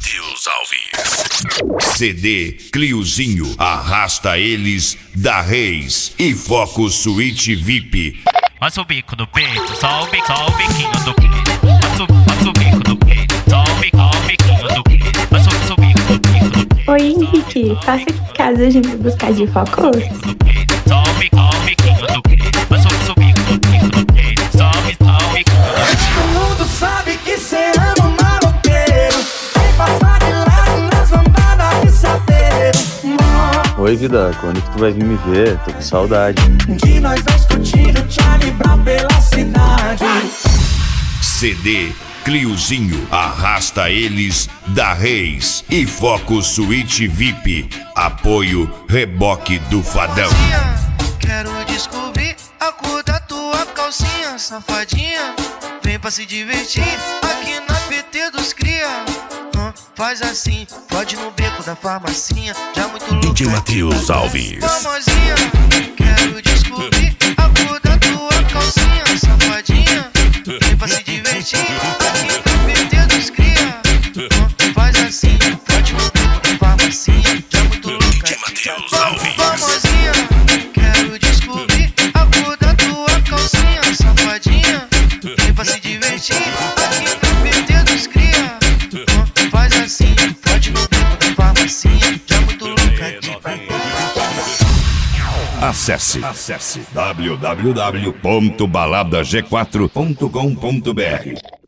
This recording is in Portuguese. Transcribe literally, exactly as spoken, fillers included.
Matheus Alves. C D Cliozinho, arrasta eles da Reis e Foco Suíte V I P. Passa o bico no peito, só o bico, só o biquinho do peito. Passa o, passa o bico no peito, só o bico, só o biquinho do peito. Passa o bico no bico do peito. Oi, Henrique, passa aqui em casa a gente vai buscar de Focos. Só o bico, só o biquinho do peito. Passa o bico no bico do peito, só o bico, só o biquinho do peito. Todo mundo sabe que cê ama maloqueiro. Vem passar de lado nas lambadas de sapeiro. Oi, vida, quando que tu vai vir me ver? Tô com saudade. Que nós dois curtindo Charlie Brown pela cidade. C D Cliozinho, arrasta eles da Reis e Foco Suíte V I P. Apoio Reboque do Fadão. Quero descobrir a cor da tua calcinha, safadinha. Vem pra se divertir aqui na P T dos cria. Hum, faz assim, pode no beco da farmacinha. Já muito louco. D J Matheus Alves. Famosinha, quero descobrir a cor da tua calcinha, safadinha. Vem pra se divertir aqui na P T dos cria. Hum, faz assim, pode no beco da farmacinha. Já muito louco. D J Matheus Alves. Famosinha, quero descobrir a cor da tua calcinha, safadinha. Vem pra se divertir aqui no P T dos cria. Hum, faz assim, pode no beco da farmacinha. Já muito louca. Acesse, acesse w w w ponto balada g quatro ponto com ponto b r.